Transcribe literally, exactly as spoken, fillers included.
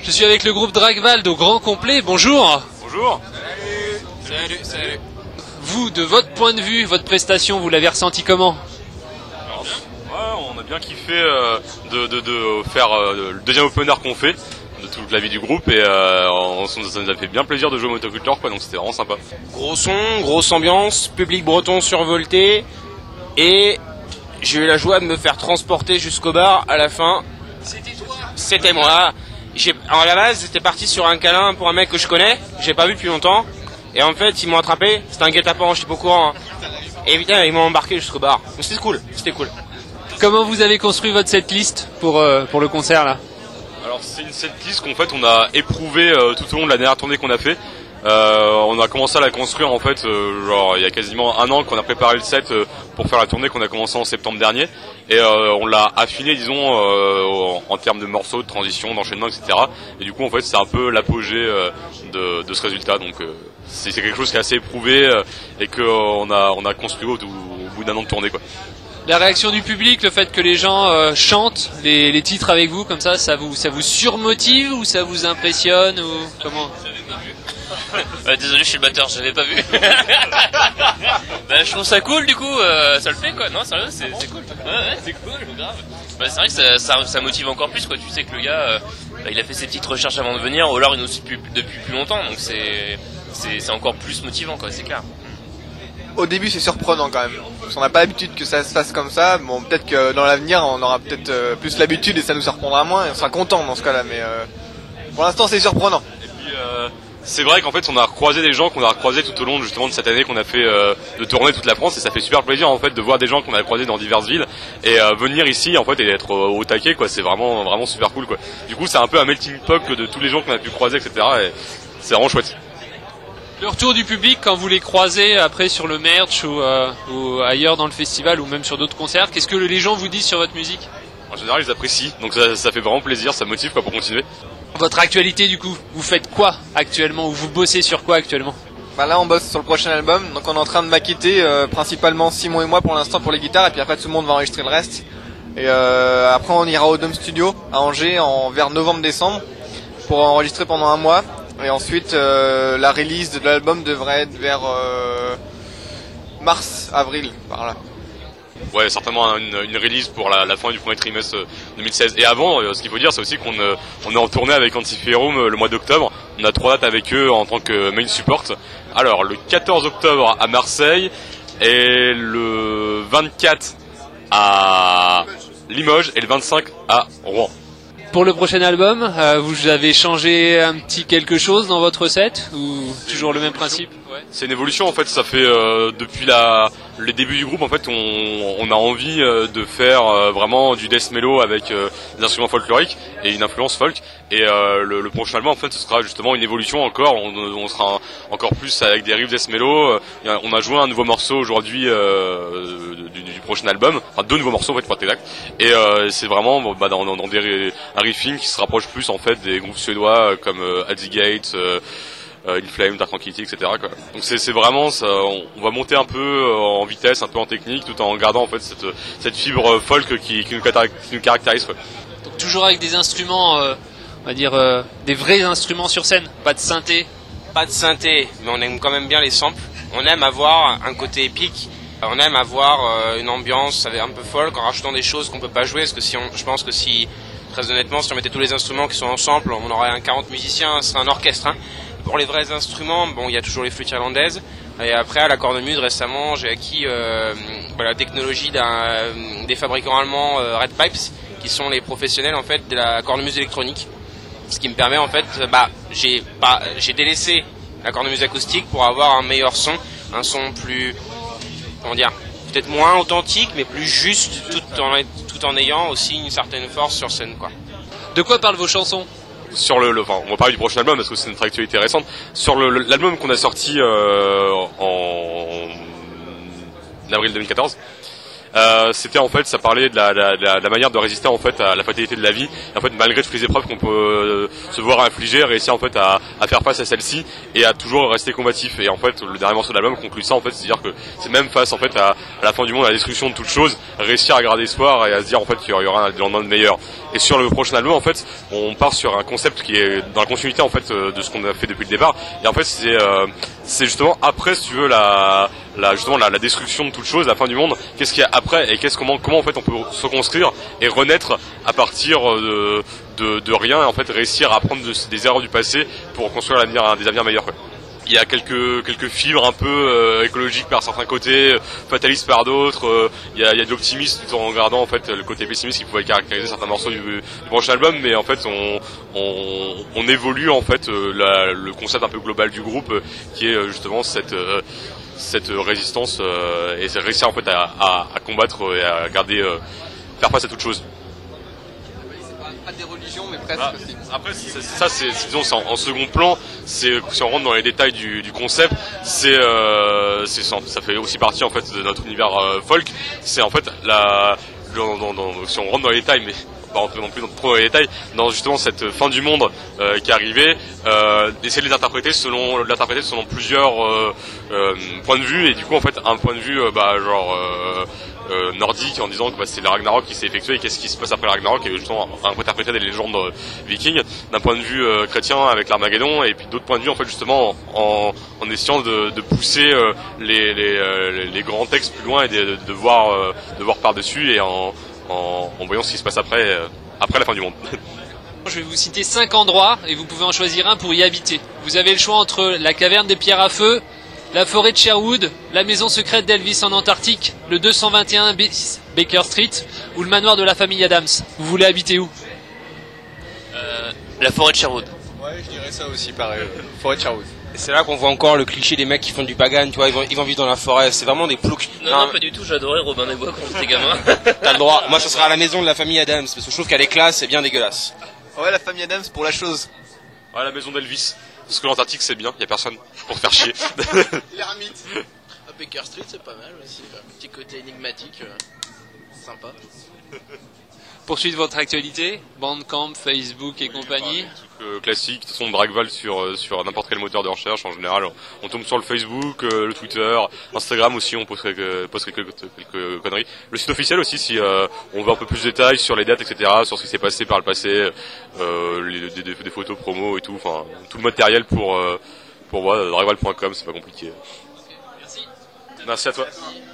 Je suis avec le groupe Dragvald au grand complet, bonjour. Bonjour. Salut. Salut, salut. Vous, de votre point de vue, votre prestation, vous l'avez ressenti comment? Alors, ouais, on a bien kiffé euh, de, de, de faire euh, le deuxième opener qu'on fait, de toute la vie du groupe, et euh, on, ça nous a fait bien plaisir de jouer au Motocultor, quoi, donc c'était vraiment sympa. Gros son, grosse ambiance, public breton survolté, et j'ai eu la joie de me faire transporter jusqu'au bar à la fin. C'était toi? C'était moi. J'ai, à la base, j'étais parti sur un câlin pour un mec que je connais, que j'ai pas vu depuis longtemps, et en fait, ils m'ont attrapé, c'était un guet-apens, je suis pas au courant. Hein. Et putain, ils m'ont embarqué jusqu'au bar. Mais c'était cool, c'était cool. Comment vous avez construit votre setlist pour, euh, pour le concert là? Alors c'est une setlist qu'en fait on a éprouvé euh, tout au long de la dernière tournée qu'on a fait. Euh, on a commencé à la construire en fait euh, genre il y a quasiment un an qu'on a préparé le set euh, pour faire la tournée qu'on a commencé en septembre dernier, et euh, on l'a affiné disons euh, en, en termes de morceaux, de transition, d'enchaînement, et cetera. Et du coup en fait c'est un peu l'apogée euh, de, de ce résultat, donc euh, c'est, c'est quelque chose qui est assez éprouvé euh, et qu'on a, on a construit au, au bout d'un an de tournée, quoi. La réaction du public, le fait que les gens euh, chantent les, les titres avec vous comme ça, ça vous, ça vous surmotive ou ça vous impressionne ou comment? Euh, désolé, je suis le batteur, j'avais pas vu. Bah, je trouve ça cool, du coup, euh, ça le fait quoi. Non, sérieux, c'est, c'est cool. Ouais, ouais, c'est cool, grave. Bah, c'est vrai que ça, ça, ça motive encore plus quoi. Tu sais que le gars, euh, bah, il a fait ses petites recherches avant de venir, ou alors il nous suit depuis, depuis plus longtemps, donc c'est, c'est, c'est encore plus motivant quoi, c'est clair. Au début c'est surprenant quand même, parce qu'on n'a pas l'habitude que ça se fasse comme ça. Bon, peut-être que dans l'avenir on aura peut-être euh, plus l'habitude et ça nous surprendra moins et on sera content dans ce cas-là, mais euh, pour l'instant c'est surprenant. Et puis euh, c'est vrai qu'en fait on a recroisé des gens qu'on a recroisés tout au long justement de cette année qu'on a fait euh, de tourner toute la France, et ça fait super plaisir en fait de voir des gens qu'on a croisés dans diverses villes et euh, venir ici en fait et être euh, au taquet quoi. C'est vraiment vraiment super cool quoi. Du coup c'est un peu un melting pot de tous les gens qu'on a pu croiser, et cetera. Et c'est vraiment chouette. Le retour du public quand vous les croisez après sur le merch ou, euh, ou ailleurs dans le festival ou même sur d'autres concerts, qu'est-ce que les gens vous disent sur votre musique? En général ils apprécient, donc ça, ça fait vraiment plaisir, ça motive quoi pour continuer. Votre actualité du coup, vous faites quoi actuellement ou vous bossez sur quoi actuellement? Bah là on bosse sur le prochain album, donc on est en train de maqueter euh, principalement Simon et moi pour l'instant pour les guitares, et puis après tout le monde va enregistrer le reste. Et euh, après on ira au Dome Studio à Angers en vers novembre-décembre pour enregistrer pendant un mois. Et ensuite, euh, la release de l'album devrait être vers euh, mars, avril, par là. Ouais, certainement une, une release pour la, la fin du premier trimestre deux mille seize. Et avant, euh, ce qu'il faut dire, c'est aussi qu'on euh, on est en tournée avec Antiferum euh, le mois d'octobre. On a trois dates avec eux en tant que main support. Alors, le quatorze octobre à Marseille et le vingt-quatre à Limoges et le vingt-cinq à Rouen. Pour le prochain album, euh, vous avez changé un petit quelque chose dans votre set ou toujours le même principe? Ouais. C'est une évolution en fait, ça fait euh, depuis la, les débuts du groupe en fait on, on a envie euh, de faire euh, vraiment du death mellow avec euh, des instruments folkloriques et une influence folk, et euh, le, le prochain album en fait ce sera justement une évolution encore, on, on sera un, encore plus avec des riffs death mellow. Euh, on a joué un nouveau morceau aujourd'hui euh, du, du prochain album, enfin deux nouveaux morceaux en fait pour être exact, et euh, c'est vraiment bah, dans, dans, dans des, un riffing qui se rapproche plus en fait des groupes suédois euh, comme euh, At the Gate, euh, Euh, In Flame, Dark Tranquillity, et cetera quoi. Donc c'est, c'est vraiment ça, on, on va monter un peu euh, en vitesse, un peu en technique, tout en gardant en fait cette, cette fibre folk qui, qui, nous, qui nous caractérise quoi. Donc toujours avec des instruments, euh, on va dire euh, des vrais instruments sur scène, pas de synthé. Pas de synthé, mais on aime quand même bien les samples. On aime avoir un côté épique. On aime avoir euh, une ambiance un peu folk en rajoutant des choses qu'on peut pas jouer. Parce que si on, je pense que si, très honnêtement, si on mettait tous les instruments qui sont en sample, on aurait un quarante musiciens, ce serait un orchestre. Hein. Pour les vrais instruments, bon, il y a toujours les flûtes irlandaises. Et après, à la cornemuse, récemment, j'ai acquis euh, bah, la technologie d'un, des fabricants allemands euh, Red Pipes, qui sont les professionnels en fait de la cornemuse électronique. Ce qui me permet en fait, bah, j'ai pas, j'ai délaissé la cornemuse acoustique pour avoir un meilleur son, un son plus, comment dire, peut-être moins authentique, mais plus juste, tout en, tout en ayant aussi une certaine force sur scène, quoi. De quoi parlent vos chansons? Sur le, le, enfin, on va parler du prochain album parce que c'est notre actualité récente. Sur le, l'album qu'on a sorti euh, en avril deux mille quatorze, Euh, c'était en fait, ça parlait de la, la, la, la manière de résister en fait à la fatalité de la vie. Et en fait, malgré toutes les épreuves qu'on peut euh, se voir infliger, réussir en fait à, à faire face à celle-ci et à toujours rester combatif. Et en fait, le dernier morceau de l'album conclut ça en fait, c'est-à-dire que c'est même face en fait à, à la fin du monde, à la destruction de toute chose, réussir à garder espoir et à se dire en fait qu'il y aura un lendemain de meilleur. Et sur le prochain album, en fait, on part sur un concept qui est dans la continuité en fait de ce qu'on a fait depuis le départ. Et en fait, c'est euh, c'est justement après, si tu veux, la, la justement la, la destruction de toute chose, la fin du monde. Qu'est-ce qu'il y a après et qu'est-ce comment comment en fait on peut se construire et renaître à partir de de, de rien et en fait réussir à apprendre de, des erreurs du passé pour construire l'avenir, des avenirs meilleurs, quoi. Il y a quelques quelques fibres un peu euh, écologiques par certains côtés, fatalistes par d'autres. Euh, il y a il y a de l'optimisme tout en regardant en fait le côté pessimiste qui pouvait caractériser certains morceaux du, du prochain album. Mais en fait on on, on évolue en fait euh, la, le concept un peu global du groupe euh, qui est euh, justement cette euh, cette résistance euh, et c'est réussir en fait à, à, à combattre et à garder euh, faire face à toute chose. Pas des religions, mais presque. Ah, après, c'est, ça, c'est, c'est, disons, c'est en, en second plan. C'est, si on rentre dans les détails du, du concept, c'est, euh, c'est, ça fait aussi partie en fait de notre univers euh, folk. C'est en fait la, dans, dans, dans, si on rentre dans les détails, mais pas rentrer non plus dans trop dans les détails, dans justement cette fin du monde euh, qui est arrivée, euh, d'essayer de les interpréter selon, de l'interpréter selon plusieurs euh, euh, points de vue et du coup en fait un point de vue, euh, bah genre. Euh, Euh, nordique en disant que bah, c'est le Ragnarok qui s'est effectué et qu'est-ce qui se passe après le Ragnarok et justement interpréter des légendes euh, vikings d'un point de vue euh, chrétien avec l'Armageddon et puis d'autres points de vue en fait justement en, en essayant de, de pousser euh, les, les, euh, les grands textes plus loin et de, de voir, euh, de voir par-dessus et en, en, en voyant ce qui se passe après, euh, après la fin du monde. Je vais vous citer cinq endroits et vous pouvez en choisir un pour y habiter. Vous avez le choix entre la caverne des pierres à feu, la forêt de Sherwood, la maison secrète d'Elvis en Antarctique, le deux cent vingt et un Baker Street ou le manoir de la famille Adams. Vous voulez habiter où? euh, La forêt de Sherwood. Ouais, je dirais ça aussi, pareil. Forêt de Sherwood. Et c'est là qu'on voit encore le cliché des mecs qui font du pagan, tu vois, ils vont, ils vont vivre dans la forêt, c'est vraiment des ploucs. Non, non, non, pas du tout, j'adorais Robin des Bois quand j'étais gamin. T'as le droit, moi ça sera à la maison de la famille Adams, parce que je trouve qu'elle est classe et bien dégueulasse. Ouais, la famille Adams pour la chose. Ouais, la maison d'Elvis. Parce que l'Antarctique c'est bien, y a personne pour te faire chier. L'ermite. À Baker Street c'est pas mal aussi, un petit côté énigmatique, euh, sympa. Poursuite votre actualité, Bandcamp, Facebook et compagnie. Des trucs euh, classiques, de toute façon Dragval sur, euh, sur n'importe quel moteur de recherche en général. On tombe sur le Facebook, euh, le Twitter, Instagram aussi, on poste quelques, poste quelques, quelques conneries. Le site officiel aussi, si euh, on veut un peu plus de détails sur les dates, et cetera, sur ce qui s'est passé par le passé, euh, les, des, des, des photos promo et tout, enfin tout le matériel pour, euh, pour moi, dragval point com, c'est pas compliqué. Merci. Merci à toi. Merci.